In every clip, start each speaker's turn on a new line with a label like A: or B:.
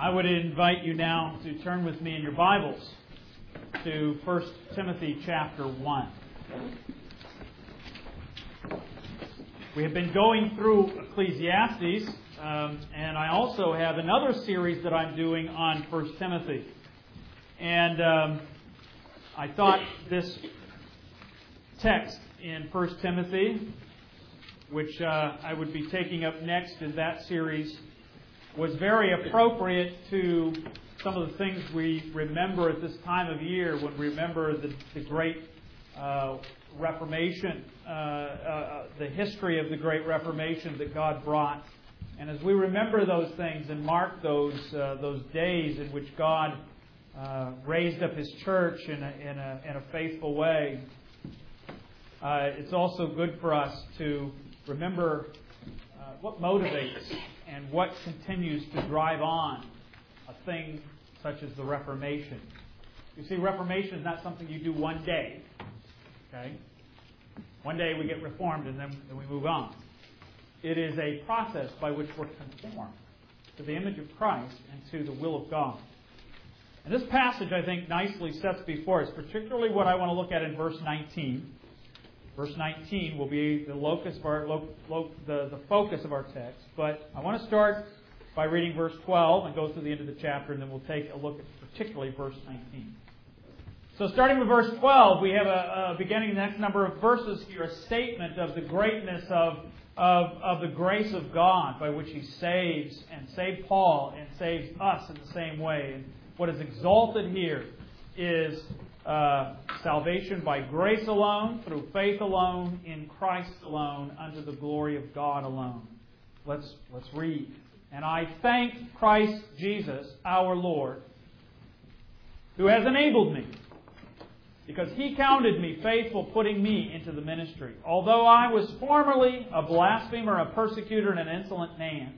A: I would invite you now to turn with me in your Bibles to 1 Timothy chapter 1. We have been going through Ecclesiastes, and I also have another series that I'm doing on 1 Timothy. And I thought this text in 1 Timothy, which I would be taking up next in that series, was very appropriate to some of the things we remember at this time of year when we remember the great Reformation, the history of the great Reformation that God brought. And as we remember those things and mark those days in which God raised up His church in a faithful way, it's also good for us to remember what motivates and what continues to drive on a thing such as the Reformation. You see, Reformation is not something you do one day. Okay? One day we get reformed and then we move on. It is a process by which we're conformed to the image of Christ and to the will of God. And this passage, I think, nicely sets before us, particularly what I want to look at in verse 19. Verse 19 will be the locus of our the focus of our text. But I want to start by reading verse 12 and go through the end of the chapter, and then we'll take a look at particularly verse 19. So starting with verse 12, we have beginning the next number of verses here, a statement of the greatness of the grace of God by which He saves and saved Paul and saves us in the same way. And what is exalted here is salvation by grace alone, through faith alone, in Christ alone, unto the glory of God alone. Let's read. And I thank Christ Jesus, our Lord, who has enabled me, because He counted me faithful, putting me into the ministry. Although I was formerly a blasphemer, a persecutor, and an insolent man,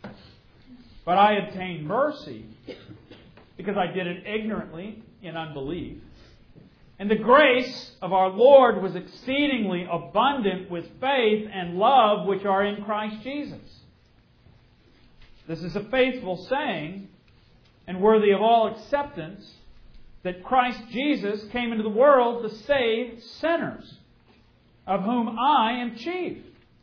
A: but I obtained mercy, because I did it ignorantly in unbelief. And the grace of our Lord was exceedingly abundant with faith and love which are in Christ Jesus. This is a faithful saying and worthy of all acceptance, that Christ Jesus came into the world to save sinners, of whom I am chief.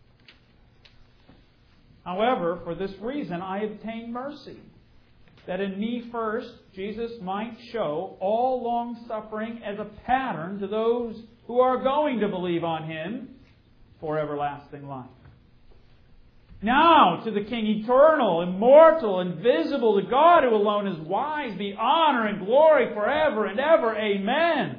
A: However, for this reason I obtained mercy, that in me first Jesus might show all long-suffering as a pattern to those who are going to believe on Him for everlasting life. Now to the King eternal, immortal, invisible, to God who alone is wise, be honor and glory forever and ever. Amen.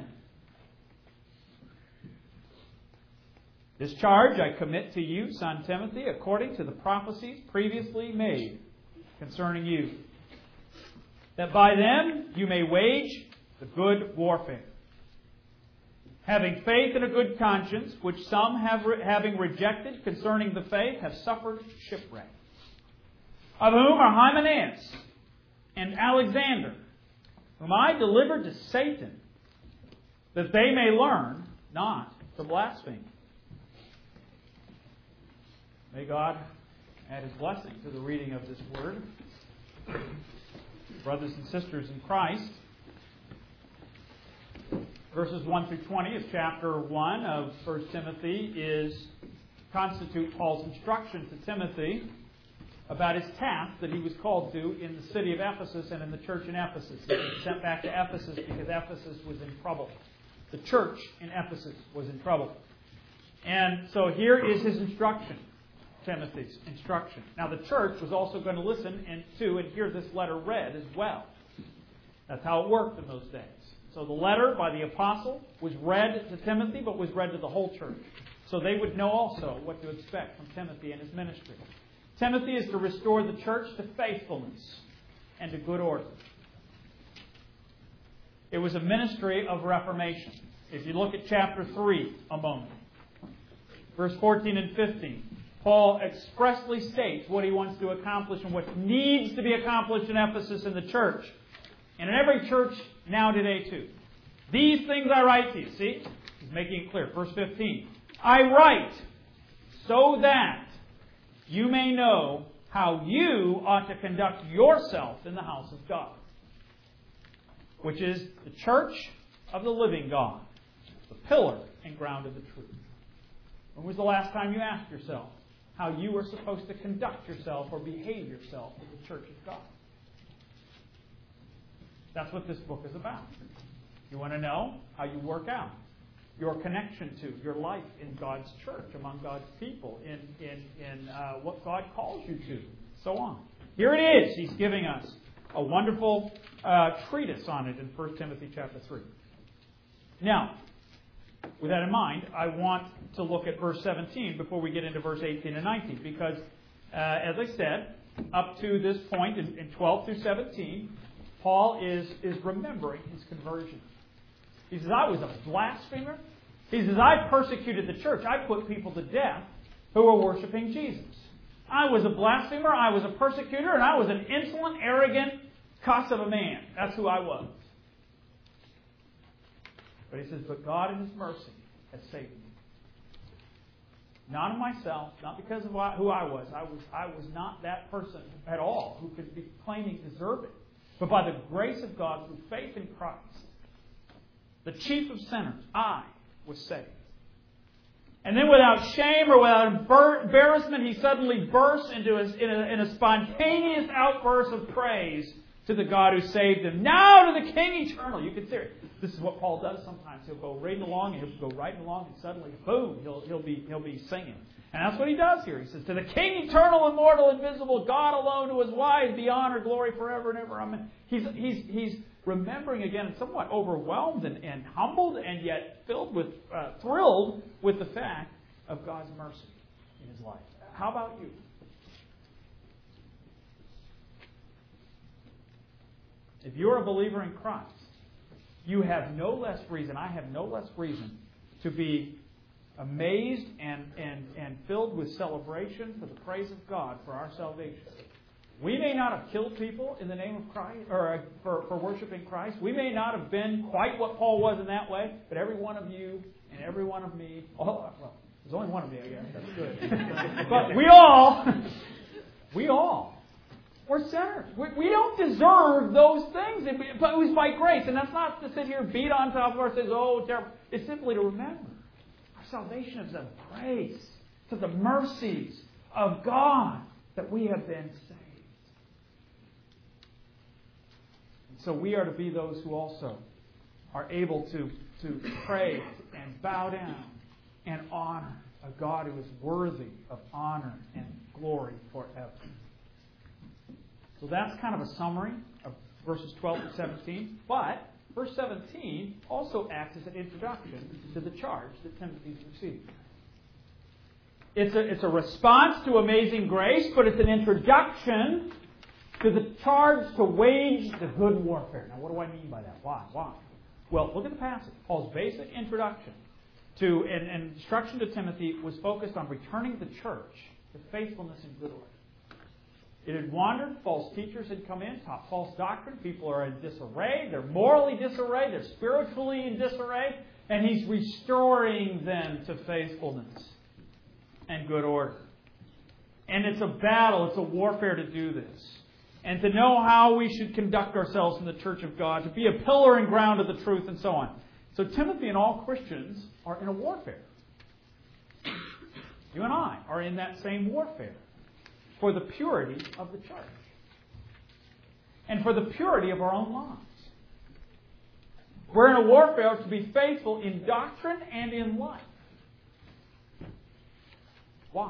A: This charge I commit to you, son Timothy, according to the prophecies previously made concerning you, that by them you may wage the good warfare, having faith and a good conscience, which some, having rejected concerning the faith, have suffered shipwreck. Of whom are Hymenaeus and Alexander, whom I delivered to Satan, that they may learn not to blaspheme. May God add His blessing to the reading of this word. Brothers and sisters in Christ, verses 1 through 20 of chapter 1 of 1 Timothy constitute Paul's instruction to Timothy about his task that he was called to in the city of Ephesus and in the church in Ephesus. He was sent back to Ephesus because Ephesus was in trouble. The church in Ephesus was in trouble. And so here is his instruction, Timothy's instruction. Now the church was also going to listen and hear this letter read as well. That's how it worked in those days. So the letter by the apostle was read to Timothy, but was read to the whole church. So they would know also what to expect from Timothy and his ministry. Timothy is to restore the church to faithfulness and to good order. It was a ministry of reformation. If you look at chapter 3 a moment, verse 14 and 15, Paul expressly states what he wants to accomplish and what needs to be accomplished in Ephesus in the church. And in every church now today too. These things I write to you. See? He's making it clear. Verse 15. I write so that you may know how you ought to conduct yourself in the house of God, which is the church of the living God, the pillar and ground of the truth. When was the last time you asked yourself how you were supposed to conduct yourself or behave yourself in the church of God? That's what this book is about. You want to know how you work out your connection to, your life in God's church, among God's people, in what God calls you to, so on. Here it is. He's giving us a wonderful treatise on it in 1 Timothy chapter 3. Now, with that in mind, I want to look at verse 17 before we get into verse 18 and 19, because, as I said, up to this point in 12 through 17, Paul is remembering his conversion. He says, I was a blasphemer. He says, I persecuted the church. I put people to death who were worshiping Jesus. I was a blasphemer, I was a persecutor, and I was an insolent, arrogant cuss of a man. That's who I was. But he says, but God in His mercy has saved me. Not of myself, not because of who I was. I was not that person at all who could be claiming deserving. But by the grace of God, through faith in Christ, the chief of sinners, I was saved. And then without shame or without embarrassment, he suddenly bursts into in a spontaneous outburst of praise to the God who saved him. Now to the King eternal. You can see it. This is what Paul does sometimes. He'll go right along, and he'll go right along, and suddenly, boom, he'll be singing. And that's what he does here. He says, to the King eternal, immortal, invisible, God alone who is wise, be honor, glory forever and ever. Amen. He's remembering again, somewhat overwhelmed and humbled, and yet thrilled with the fact of God's mercy in his life. How about you? If you're a believer in Christ, you have no less reason, I have no less reason to be amazed and filled with celebration for the praise of God for our salvation. We may not have killed people in the name of Christ, or for worshiping Christ. We may not have been quite what Paul was in that way, but every one of you and every one of me, there's only one of me, I guess. That's good. But we all, we're sinners. We don't deserve those things, but it was by grace. And that's not to sit here and beat on top of ourselves, oh, terrible. It's simply to remember our salvation is of grace, to the mercies of God that we have been saved. So we are to be those who also are able to praise and bow down and honor a God who is worthy of honor and glory forever. So that's kind of a summary of verses 12 to 17. But verse 17 also acts as an introduction to the charge that Timothy's received. It's a response to amazing grace, but it's an introduction to the charge to wage the good warfare. Now, what do I mean by that? Why? Well, look at the passage. Paul's basic introduction to and instruction to Timothy was focused on returning the church to faithfulness and good order. It had wandered. False teachers had come in, taught false doctrine. People are in disarray. They're morally disarray. They're spiritually in disarray. And he's restoring them to faithfulness and good order. And it's a battle. It's a warfare to do this. And to know how we should conduct ourselves in the church of God, to be a pillar and ground of the truth, and so on. So Timothy and all Christians are in a warfare. You and I are in that same warfare for the purity of the church and for the purity of our own lives. We're in a warfare to be faithful in doctrine and in life. Why?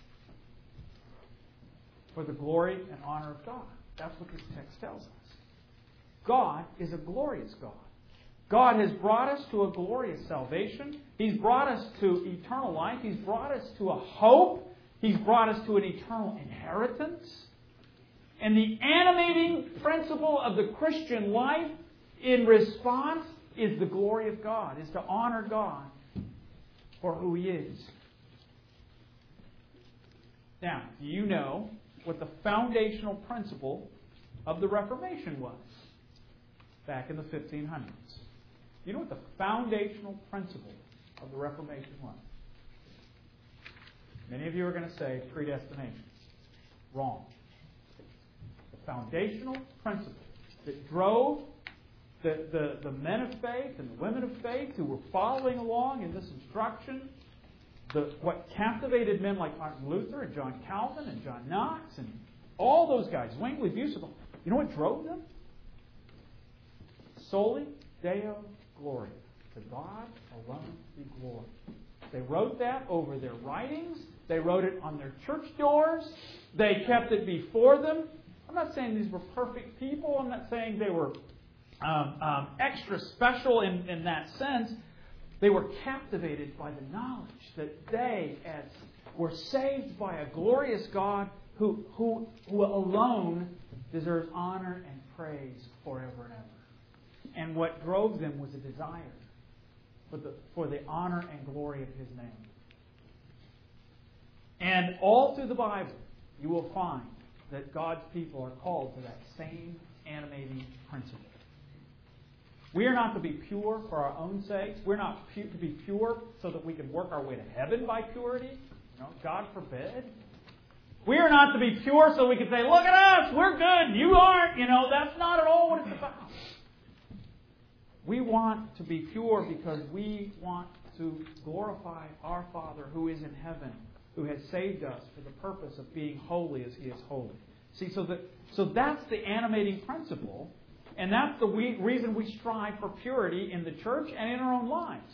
A: For the glory and honor of God. That's what this text tells us. God is a glorious God. God has brought us to a glorious salvation. He's brought us to eternal life. He's brought us to a hope. He's brought us to an eternal inheritance. And the animating principle of the Christian life in response is the glory of God, is to honor God for who He is. Now, do you know what the foundational principle of the Reformation was back in the 1500s? You know what the foundational principle of the Reformation was? Many of you are going to say predestination. wrong. The foundational principle that drove the men of faith and the women of faith who were following along in this instruction, what captivated men like Martin Luther and John Calvin and John Knox and all those guys, Zwingli, Bucerval, you know what drove them? Soli Deo Gloria. To God alone be glory. They wrote that over their writings. They wrote it on their church doors. They kept it before them. I'm not saying these were perfect people. I'm not saying they were extra special in that sense. They were captivated by the knowledge that they were saved by a glorious God who alone deserves honor and praise forever and ever. And what drove them was a desire for the honor and glory of His name. And all through the Bible, you will find that God's people are called to that same animating principle. We are not to be pure for our own sakes. We're not to be pure so that we can work our way to heaven by purity. God forbid. We are not to be pure so we can say, look at us, we're good, you aren't. That's not at all what it's about. We want to be pure because we want to glorify our Father who is in heaven, who has saved us for the purpose of being holy as He is holy. See, so that's the animating principle. And that's the reason we strive for purity in the church and in our own lives.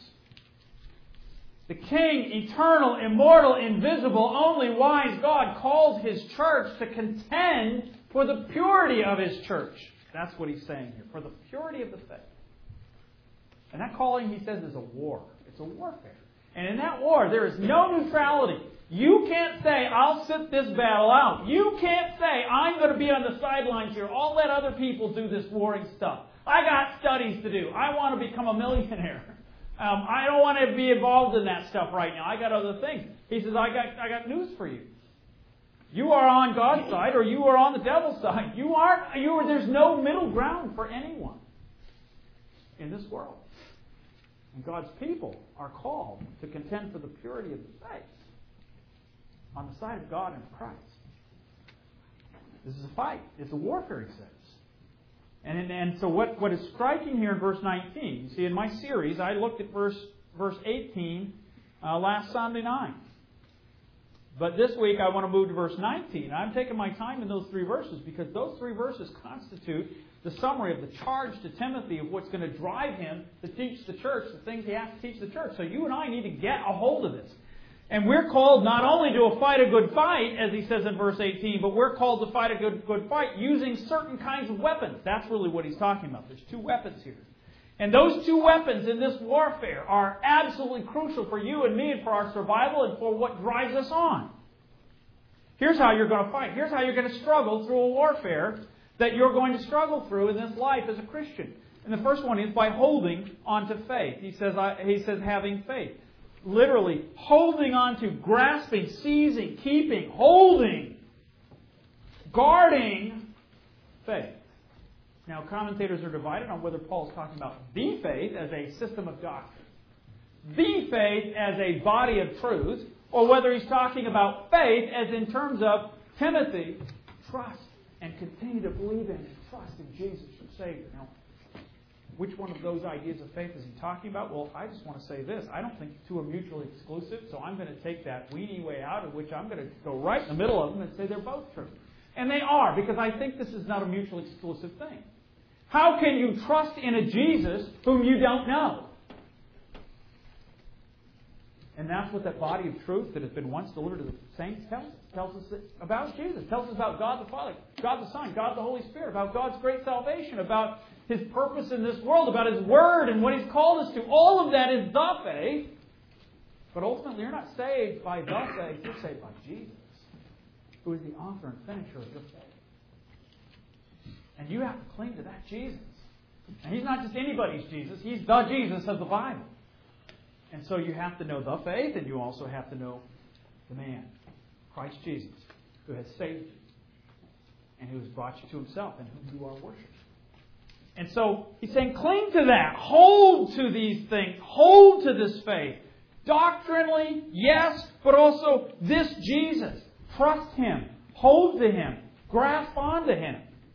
A: The King, eternal, immortal, invisible, only wise God calls His church to contend for the purity of His church. That's what He's saying here. For the purity of the faith. And that calling, He says, is a war. It's a warfare. And in that war, there is no neutrality. You can't say, I'll sit this battle out. You can't say, I'm going to be on the sidelines here. I'll let other people do this warring stuff. I got studies to do. I want to become a millionaire. I don't want to be involved in that stuff right now. I got other things. He says, I got news for you. You are on God's side or you are on the devil's side. There's no middle ground for anyone in this world. And God's people are called to contend for the purity of the faith on the side of God and Christ. This is a fight. It's a warfare, he says. And so what is striking here in verse 19, you see, in my series, I looked at verse 18 last Sunday night. But this week I want to move to verse 19. I'm taking my time in those three verses because those three verses constitute the summary of the charge to Timothy of what's going to drive him to teach the church, the things he has to teach the church. So you and I need to get a hold of this. And we're called not only to fight a good fight, as he says in verse 18, but we're called to fight a good fight using certain kinds of weapons. That's really what he's talking about. There's two weapons here. And those two weapons in this warfare are absolutely crucial for you and me and for our survival and for what drives us on. Here's how you're going to fight. Here's how you're going to struggle through a warfare that you're going to struggle through in this life as a Christian. And the first one is by holding on to faith. He says having faith. Literally, holding on to, grasping, seizing, keeping, holding, guarding faith. Now, commentators are divided on whether Paul is talking about the faith as a system of doctrine, the faith as a body of truth, or whether he's talking about faith as in terms of Timothy, trust and continue to believe in and trust in Jesus your Savior. Now, which one of those ideas of faith is he talking about? Well, I just want to say this. I don't think the two are mutually exclusive, so I'm going to take that weedy way out of which I'm going to go right in the middle of them and say they're both true. And they are, because I think this is not a mutually exclusive thing. How can you trust in a Jesus whom you don't know? And that's what that body of truth that has been once delivered to the saints tells us. Tells us about Jesus. Tells us about God the Father, God the Son, God the Holy Spirit, about God's great salvation, about His purpose in this world, about His Word and what He's called us to. All of that is the faith. But ultimately, you're not saved by the faith. You're saved by Jesus, who is the author and finisher of your faith. And you have to cling to that Jesus. And He's not just anybody's Jesus. He's the Jesus of the Bible. And so you have to know the faith, and you also have to know the man, Christ Jesus, who has saved you and who has brought you to Himself and whom you are worshiping. And so he's saying, cling to that. Hold to these things. Hold to this faith. Doctrinally, yes, but also this Jesus. Trust Him. hold to Him, grasp onto Him.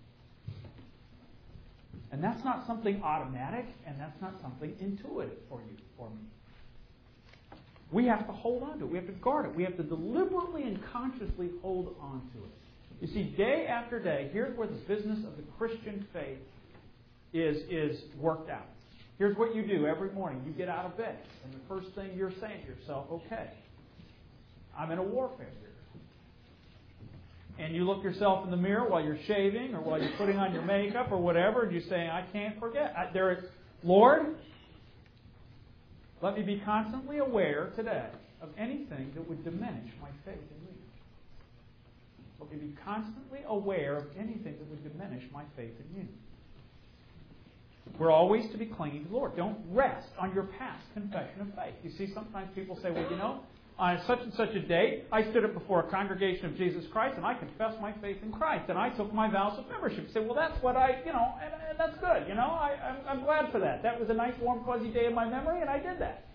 A: And that's not something automatic, and that's not something intuitive for you, for me. We have to hold on to it. We have to guard it. We have to deliberately and consciously hold on to it. You see, day after day, here's where the business of the Christian faith is worked out. Here's what you do every morning. You get out of bed, and the first thing you're saying to yourself, okay, I'm in a warfare here. And you look yourself in the mirror while you're shaving or while you're putting on your makeup or whatever, and you're saying, I can't forget. Lord, let me be constantly aware today of anything that would diminish my faith in you. Let me be constantly aware of anything that would diminish my faith in you. We're always to be clinging to the Lord. Don't rest on your past confession of faith. You see, sometimes people say, well, you know, on such and such a date, I stood up before a congregation of Jesus Christ and I confessed my faith in Christ and I took my vows of membership. You say, well, that's what and that's good. I'm glad for that. That was a nice, warm, fuzzy day in my memory and I did that.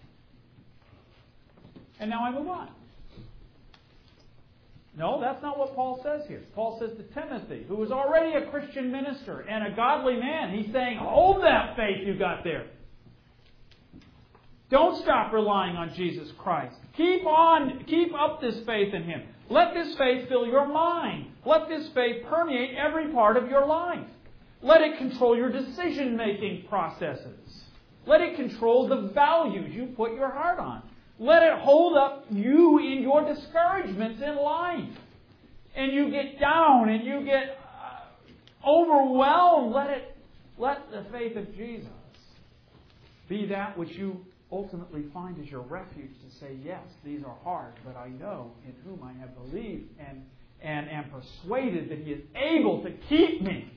A: And now I move on. No, that's not what Paul says here. Paul says to Timothy, who was already a Christian minister and a godly man, he's saying, hold that faith you got there. Don't stop relying on Jesus Christ. Keep up this faith in Him. Let this faith fill your mind. Let this faith permeate every part of your life. Let it control your decision-making processes. Let it control the values you put your heart on. Let it hold up you in your discouragements in life. And you get down and you get overwhelmed. Let the faith of Jesus be that which you ultimately find as your refuge to say, yes, these are hard, but I know in whom I have believed and am persuaded that He is able to keep me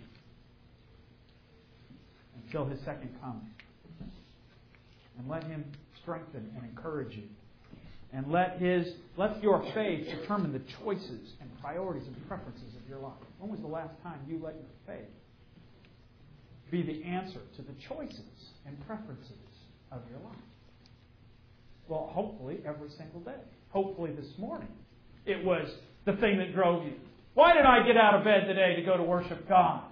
A: until His second coming. And let Him strengthen and encourage you. And let your faith determine the choices and priorities and preferences of your life. When was the last time you let your faith be the answer to the choices and preferences of your life? Well, hopefully every single day. Hopefully this morning it was the thing that drove you. Why did I get out of bed today to go to worship God?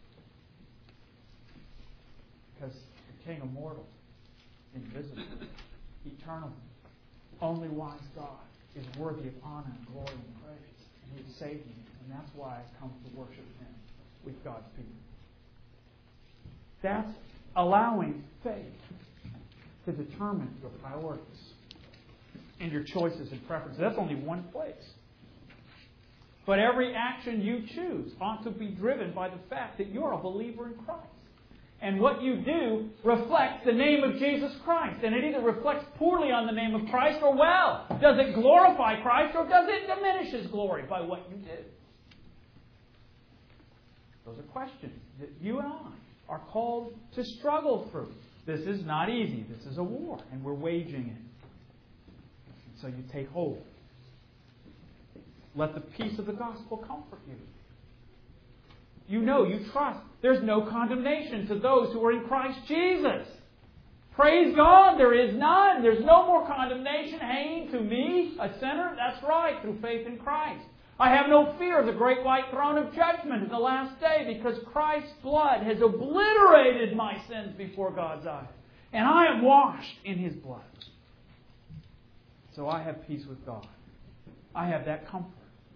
A: Because the King immortal, invisible, eternal, only wise God is worthy of honor and glory and praise. And He saved me. And that's why I come to worship Him with God's people. That's allowing faith to determine your priorities and your choices and preferences. That's only one place. But every action you choose ought to be driven by the fact that you're a believer in Christ. And what you do reflects the name of Jesus Christ. And it either reflects poorly on the name of Christ or well. Does it glorify Christ or does it diminish His glory by what you do? Those are questions that you and I are called to struggle through. This is not easy. This is a war, and we're waging it. And so you take hold. Let the peace of the gospel comfort you. You know, you trust. There's no condemnation to those who are in Christ Jesus. Praise God, there is none. There's no more condemnation hanging to me, a sinner. That's right, through faith in Christ. I have no fear of the great white throne of judgment in the last day because Christ's blood has obliterated my sins before God's eyes. And I am washed in His blood. So I have peace with God. I have that comfort.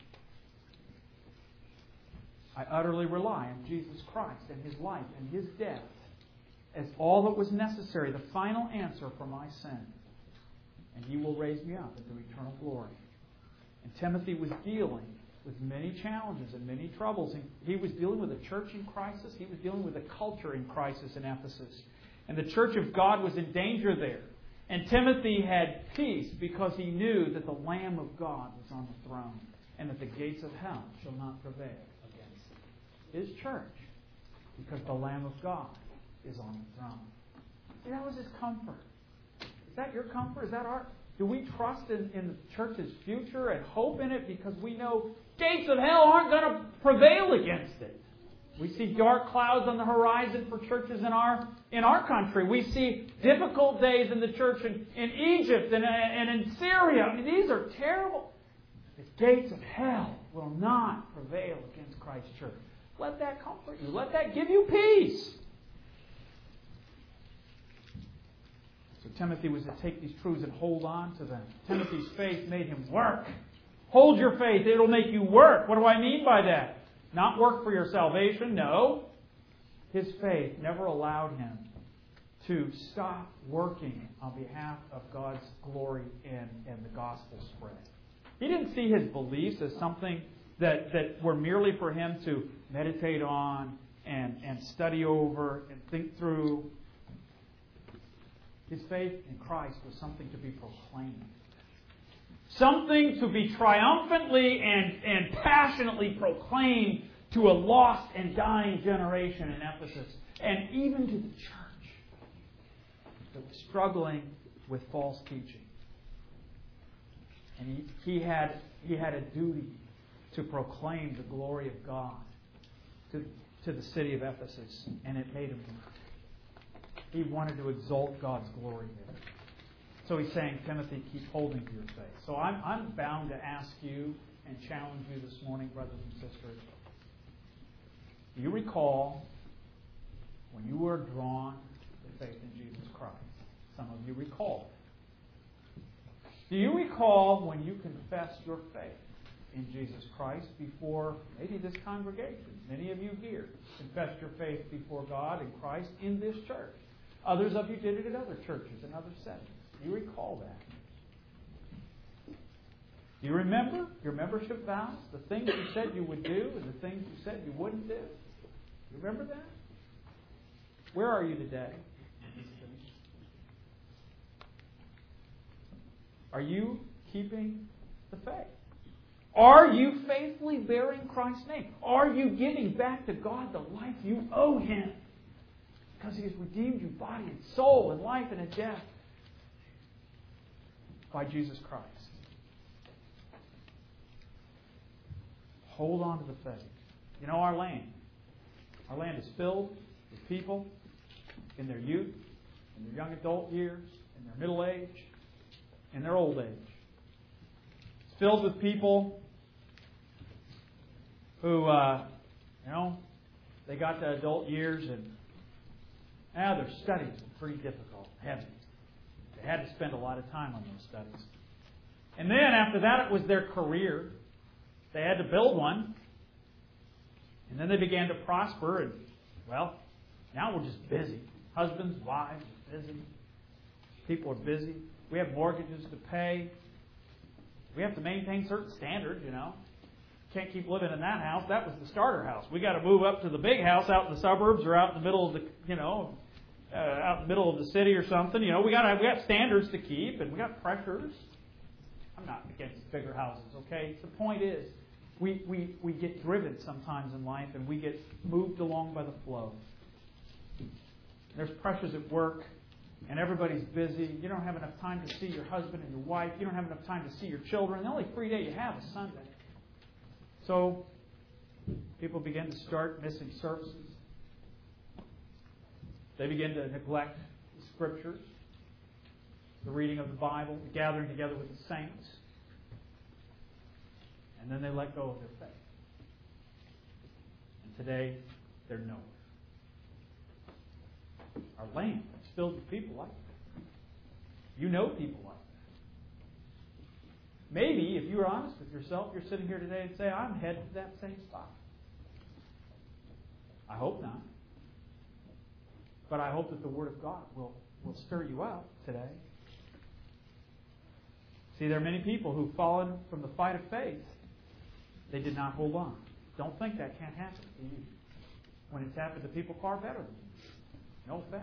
A: I utterly rely on Jesus Christ and His life and His death as all that was necessary, the final answer for my sin. And He will raise me up into eternal glory. And Timothy was dealing with many challenges and many troubles. And he was dealing with a church in crisis. He was dealing with a culture in crisis in Ephesus. And the church of God was in danger there. And Timothy had peace because he knew that the Lamb of God was on the throne and that the gates of hell shall not prevail against His church because the Lamb of God is on the throne. See, that was his comfort. Is that your comfort? Is that our... Do we trust in the church's future and hope in it because we know gates of hell aren't going to prevail against it? We see dark clouds on the horizon for churches in our country. We see difficult days in the church in Egypt and in Syria. I mean, these are terrible. It's gates of hell will not prevail against Christ's church. Let that comfort you. Let that give you peace. So Timothy was to take these truths and hold on to them. Timothy's faith made him work. Hold your faith. It'll make you work. What do I mean by that? Not work for your salvation. No. His faith never allowed him to stop working on behalf of God's glory and the gospel spread. He didn't see his beliefs as something that were merely for him to meditate on and study over and think through. His faith in Christ was something to be proclaimed. Something to be triumphantly and passionately proclaimed to a lost and dying generation in Ephesus, and even to the church that was struggling with false teaching. And he had a duty to proclaim the glory of God to the city of Ephesus, and it made him work. He wanted to exalt God's glory there. So he's saying, Timothy, keep holding to your faith. So I'm bound to ask you and challenge you this morning, brothers and sisters. Do you recall when you were drawn to faith in Jesus Christ? Some of you recall. Do you recall when you confessed your faith in Jesus Christ before maybe this congregation? Many of you here confessed your faith before God and Christ in this church. Others of you did it at other churches and other settings. Do you recall that? Do you remember your membership vows? The things you said you would do and the things you said you wouldn't do? You remember that? Where are you today? Are you keeping the faith? Are you faithfully bearing Christ's name? Are you giving back to God the life you owe Him? Because He has redeemed you body and soul and life and death by Jesus Christ. Hold on to the faith. You know, our land is filled with people in their youth, in their young adult years, in their middle age, in their old age. It's filled with people who, they got to adult years and their studies were pretty difficult, heavy. They had to spend a lot of time on those studies. And then after that, it was their career. They had to build one. And then they began to prosper. And, now we're just busy. Husbands, wives are busy. People are busy. We have mortgages to pay. We have to maintain certain standards, Can't keep living in that house. That was the starter house. We got to move up to the big house out in the suburbs or out in the middle of the, out in the middle of the city or something. We got standards to keep, and we got pressures. I'm not against bigger houses, okay? The point is, we get driven sometimes in life, and we get moved along by the flow. There's pressures at work, and everybody's busy. You don't have enough time to see your husband and your wife. You don't have enough time to see your children. The only free day you have is Sunday. So people begin to start missing services. They begin to neglect the Scriptures, the reading of the Bible, the gathering together with the saints. And then they let go of their faith. And today, they're nowhere. Our land is filled with people like that. You know people like that. Maybe, if you're honest with yourself, you're sitting here today and say, I'm headed to that same spot. I hope not. But I hope that the Word of God will stir you up today. See, there are many people who've fallen from the fight of faith. They did not hold on. Don't think that can't happen to you. When it's happened to people far better than you. No offense.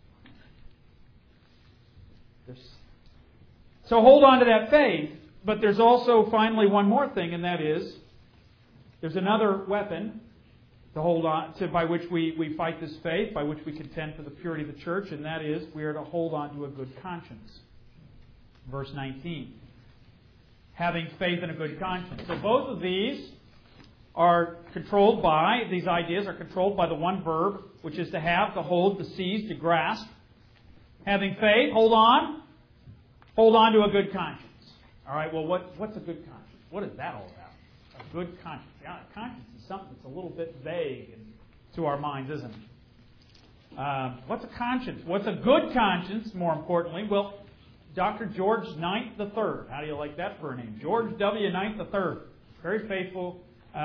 A: So hold on to that faith. But there's also finally one more thing, and that is there's another weapon to hold on to by which we fight this faith, by which we contend for the purity of the church, and that is we are to hold on to a good conscience. Verse 19. Having faith and a good conscience. So both of these are controlled by, these ideas are controlled by the one verb, which is to have, to hold, to seize, to grasp. Having faith, hold on. Hold on to a good conscience. All right, well, what's a good conscience? What is that all about? A good conscience. Yeah, a conscience is something that's a little bit vague to our minds, isn't it? What's a conscience? What's a good conscience, more importantly? Well, Dr. George Knight III. How do you like that for a name? George W. Knight III. Very faithful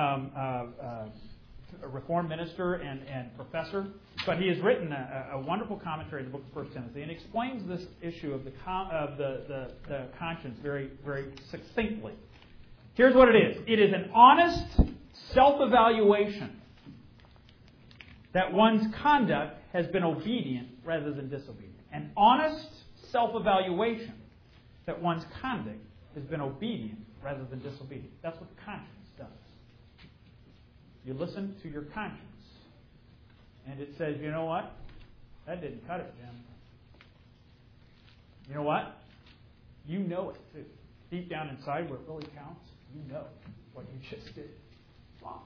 A: Reformed minister and professor. But he has written a wonderful commentary of the book of 1 Timothy and explains this issue of the conscience very, very succinctly. Here's what it is. It is an honest self-evaluation that one's conduct has been obedient rather than disobedient. An honest self-evaluation that one's conduct has been obedient rather than disobedient. That's what conscience does. You listen to your conscience, and it says, you know what? That didn't cut it, Jim. You know what? You know it, too. Deep down inside, where it really counts, you know what you just did wrong.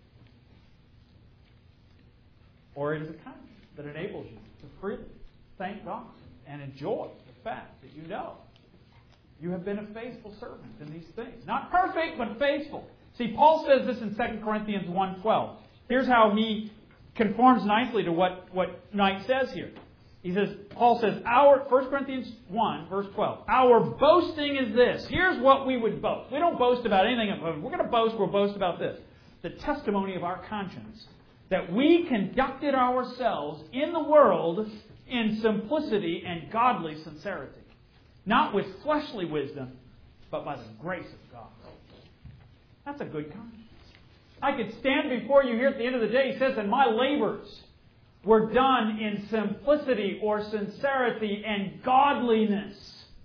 A: Or it is a conscience that enables you to freely thank God and enjoy the fact that you know you have been a faithful servant in these things. Not perfect, but faithful. See, Paul says this in 2 Corinthians 1:12. Here's how he conforms nicely to what Knight says here. Paul says, 1 Corinthians 1, verse 12, our boasting is this. Here's what we would boast. We don't boast about anything. If we're going to boast, we'll boast about this. The testimony of our conscience. That we conducted ourselves in the world in simplicity and godly sincerity. Not with fleshly wisdom, but by the grace of God. That's a good conscience. I could stand before you here at the end of the day. He says that my labors were done in simplicity or sincerity and godliness.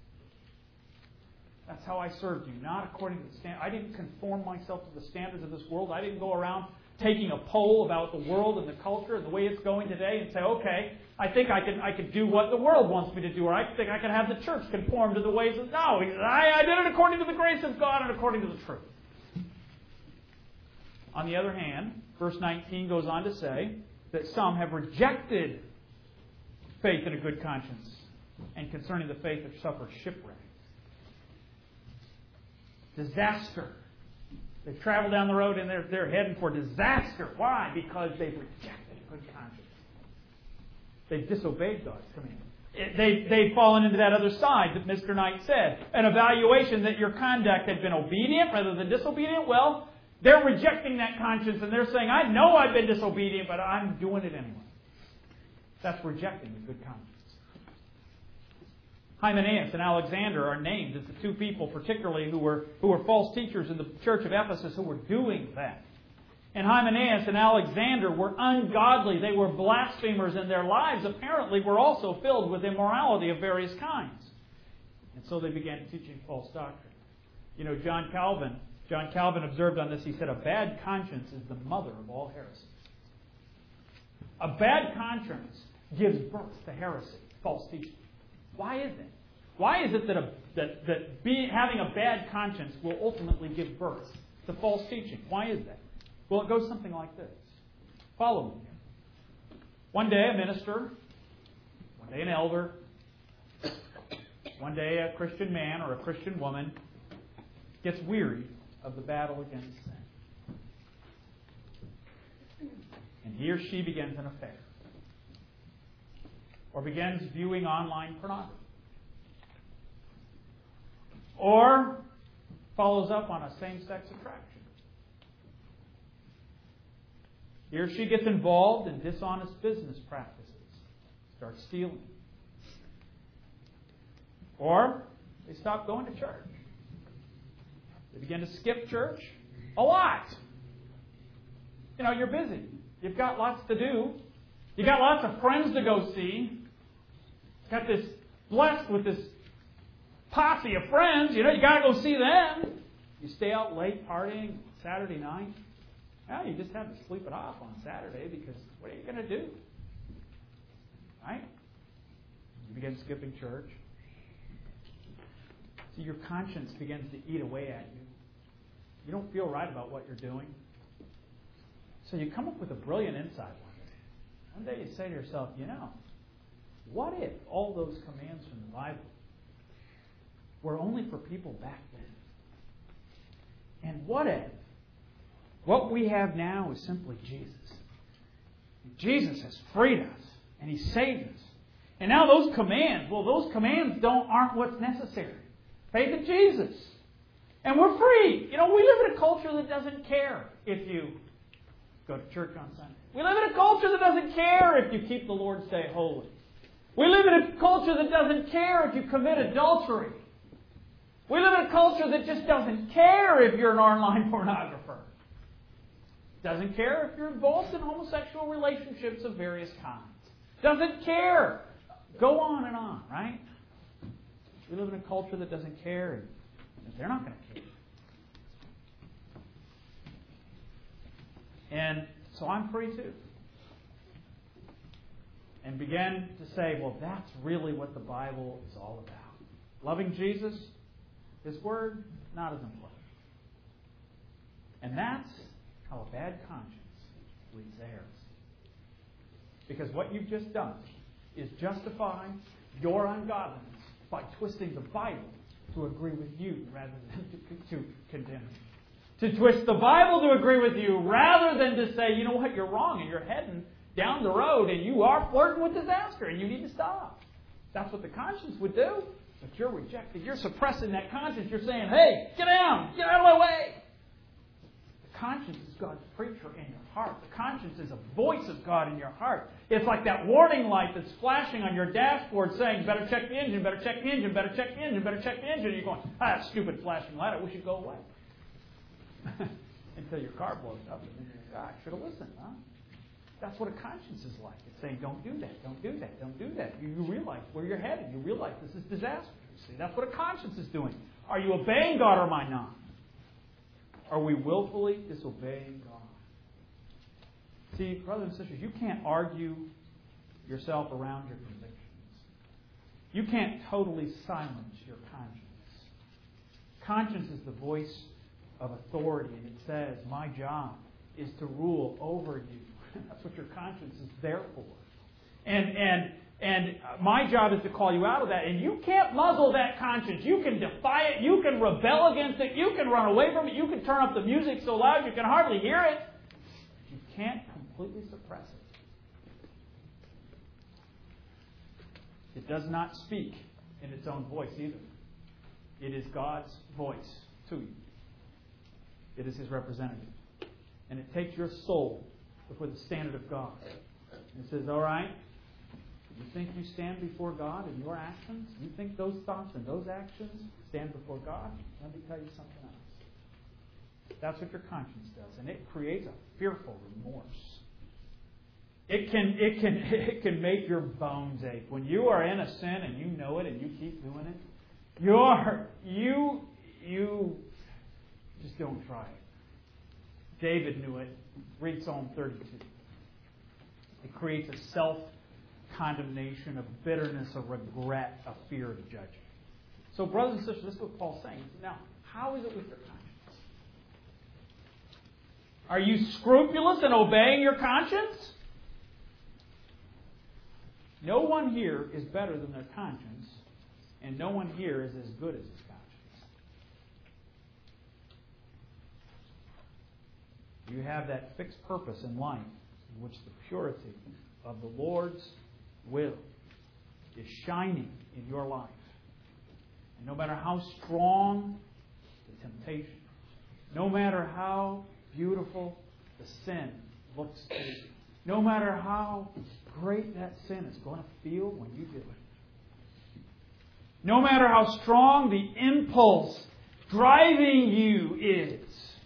A: That's how I served you. Not according to the standard. I didn't conform myself to the standards of this world. I didn't go around taking a poll about the world and the culture and the way it's going today and say, okay, I think I could do what the world wants me to do, or I think I can have the church conform to the ways of... No, I did it according to the grace of God and according to the truth. On the other hand, verse 19 goes on to say that some have rejected faith and a good conscience, and concerning the faith have suffered shipwreck. Disaster. They've traveled down the road and they're heading for disaster. Why? Because they've rejected a good conscience. They've disobeyed God's command. They've fallen into that other side that Mr. Knight said. An evaluation that your conduct had been obedient rather than disobedient. Well, they're rejecting that conscience and they're saying, I know I've been disobedient, but I'm doing it anyway. That's rejecting the good conscience. Hymenaeus and Alexander are named as the two people particularly who were false teachers in the church of Ephesus who were doing that. And Hymenaeus and Alexander were ungodly. They were blasphemers, and their lives apparently were also filled with immorality of various kinds. And so they began teaching false doctrine. You know, John Calvin observed on this, he said, a bad conscience is the mother of all heresy. A bad conscience gives birth to heresy, false teaching. Why is it? Why is it that having a bad conscience will ultimately give birth to false teaching? Why is that? Well, it goes something like this. Follow me. One day a minister, one day an elder, one day a Christian man or a Christian woman gets weary of the battle against sin. And he or she begins an affair. Or begins viewing online pornography. Or follows up on a same-sex attraction. He or she gets involved in dishonest business practices. Starts stealing. Or they stop going to church. They begin to skip church a lot. You know, you're busy. You've got lots to do. You've got lots of friends to go see. Got this blessed with this posse of friends. You know, you got to go see them. You stay out late partying Saturday night. Well, you just have to sleep it off on Saturday because what are you going to do? Right? You begin skipping church. So your conscience begins to eat away at you. You don't feel right about what you're doing. So you come up with a brilliant insight one day. One day you say to yourself, you know, what if all those commands from the Bible were only for people back then? And what if? What we have now is simply Jesus. Jesus has freed us, and He saved us. And now those commands aren't what's necessary. Faith in Jesus. And we're free. We live in a culture that doesn't care if you go to church on Sunday. We live in a culture that doesn't care if you keep the Lord's Day holy. We live in a culture that doesn't care if you commit adultery. We live in a culture that just doesn't care if you're an online pornographer. Doesn't care if you're involved in homosexual relationships of various kinds. Doesn't care. Go on and on, right? We live in a culture that doesn't care, and they're not going to care. And so I'm free too. And began to say, well, that's really what the Bible is all about. Loving Jesus, His Word, not as important. And that's how a bad conscience leads to heresy. Because what you've just done is justify your ungodliness by twisting the Bible to agree with you rather than to condemn you. To twist the Bible to agree with you rather than to say, you know what, you're wrong and you're heading down the road and you are flirting with disaster and you need to stop. That's what the conscience would do. But you're rejecting. You're suppressing that conscience. You're saying, hey, get down. Get out of my way. The conscience is God's preacher in your heart. The conscience is a voice of God in your heart. It's like that warning light that's flashing on your dashboard saying, better check the engine, better check the engine, better check the engine, better check the engine. And you're going, that stupid flashing light, I wish it'd go away. Until your car blows up. And then you think, I should have listened, huh? That's what a conscience is like. It's saying, don't do that, don't do that, don't do that. You realize where you're headed. You realize this is disaster. See, that's what a conscience is doing. Are you obeying God or am I not? Are we willfully disobeying God? See, brothers and sisters, you can't argue yourself around your convictions. You can't totally silence your conscience. Conscience is the voice of authority, and it says, my job is to rule over you. That's what your conscience is there for. And my job is to call you out of that. And you can't muzzle that conscience. You can defy it. You can rebel against it. You can run away from it. You can turn up the music so loud you can hardly hear it. But you can't completely suppress it. It does not speak in its own voice either. It is God's voice to you. It is His representative. And it takes your soul before the standard of God. And it says, all right, you think you stand before God in your actions? You think those thoughts and those actions stand before God? Let me tell you something else. That's what your conscience does. And it creates a fearful remorse. It can make your bones ache. When you are in a sin and you know it and you keep doing it, you just don't try it. David knew it. Read Psalm 32. It creates a self-condemnation, a bitterness, a regret, a fear of judgment. So, brothers and sisters, this is what Paul's saying. Now, how is it with your conscience? Are you scrupulous in obeying your conscience? No one here is better than their conscience, and no one here is as good as his conscience. You have that fixed purpose in life in which the purity of the Lord's will is shining in your life. And no matter how strong the temptation, no matter how beautiful the sin looks to you, no matter how great that sin is going to feel when you do it, no matter how strong the impulse driving you is,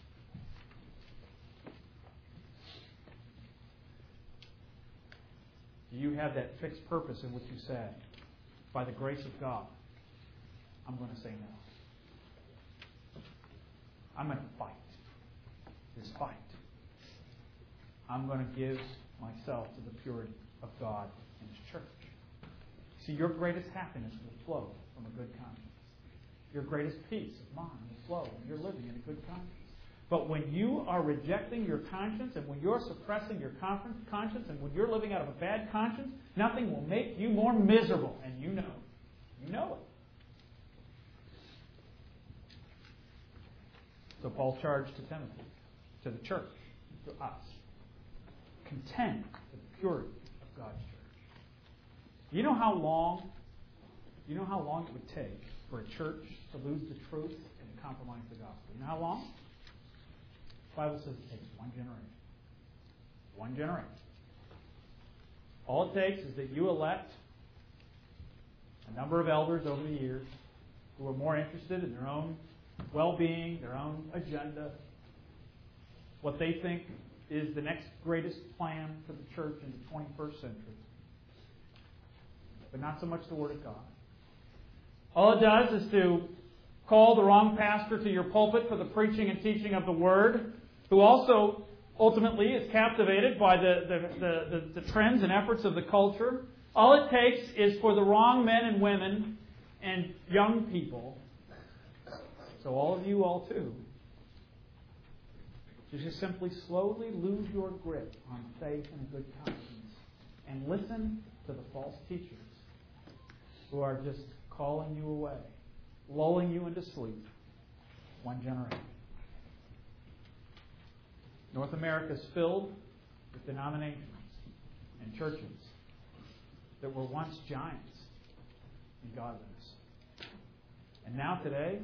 A: you have that fixed purpose in which you say, by the grace of God, I'm going to say no. I'm going to fight this fight. I'm going to give myself to the purity of God and His church. See, your greatest happiness will flow from a good conscience. Your greatest peace of mind will flow when you're living in a good conscience. But when you are rejecting your conscience and when you're suppressing your conscience and when you're living out of a bad conscience, nothing will make you more miserable. And you know it. You know it. So Paul's charge to Timothy, to the church, to us. Contend with the purity of God's church. You know how long it would take for a church to lose the truth and to compromise the gospel? You know how long? The Bible says it takes one generation. One generation. All it takes is that you elect a number of elders over the years who are more interested in their own well-being, their own agenda, what they think is the next greatest plan for the church in the 21st century. But not so much the Word of God. All it does is to call the wrong pastor to your pulpit for the preaching and teaching of the Word, who also ultimately is captivated by the trends and efforts of the culture. All it takes is for the wrong men and women and young people, so all of you all too, to just simply slowly lose your grip on faith and a good conscience and listen to the false teachers who are just calling you away, lulling you into sleep. One generation. North America is filled with denominations and churches that were once giants in godliness. And now today,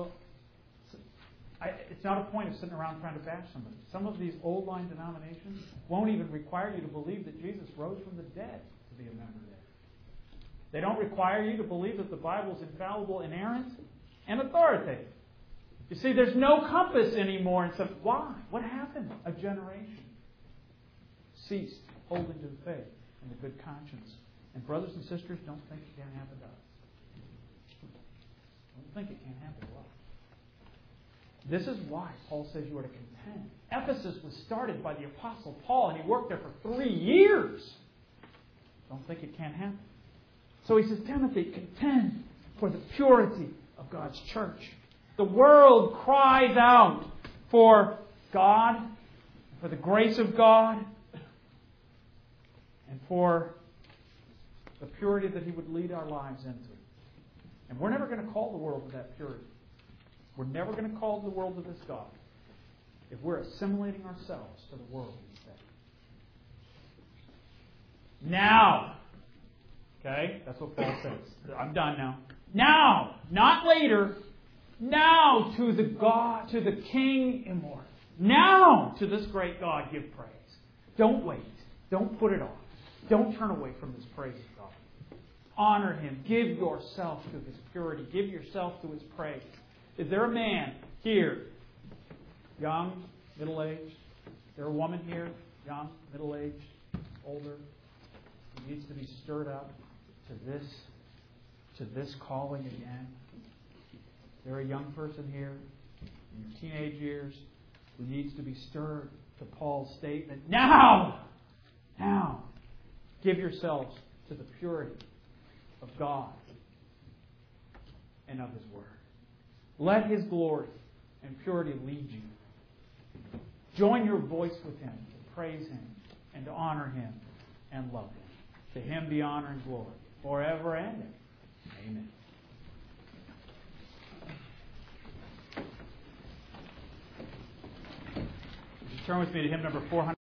A: it's not a point of sitting around trying to bash somebody. Some of these old line denominations won't even require you to believe that Jesus rose from the dead to be a member there. They don't require you to believe that the Bible is infallible, inerrant, and authoritative. You see, there's no compass anymore. And so, why? What happened? A generation ceased holding to the faith and the good conscience. And brothers and sisters, don't think it can't happen to us. Don't think it can't happen to us. This is why Paul says you are to contend. Ephesus was started by the Apostle Paul, and he worked there for 3 years. Don't think it can't happen. So he says, Timothy, contend for the purity of God's church. The world cries out for God, for the grace of God, and for the purity that He would lead our lives into. And we're never going to call the world to that purity. We're never going to call the world to this God if we're assimilating ourselves to the world instead. Now, okay, that's what Paul says. I'm done now. Now, not later. Now to the God, to the King immortal. Now to this great God give praise. Don't wait. Don't put it off. Don't turn away from this praise of God. Honor Him. Give yourself to His purity. Give yourself to His praise. Is there a man here, young, middle-aged? Is there a woman here, young, middle-aged, older, who needs to be stirred up to this calling again? Is there a young person here in your teenage years who needs to be stirred to Paul's statement? Now, give yourselves to the purity of God and of His Word. Let His glory and purity lead you. Join your voice with Him to praise Him and to honor Him and love Him. To Him be honor and glory forever and ever. Amen. Turn with me to hymn number 400.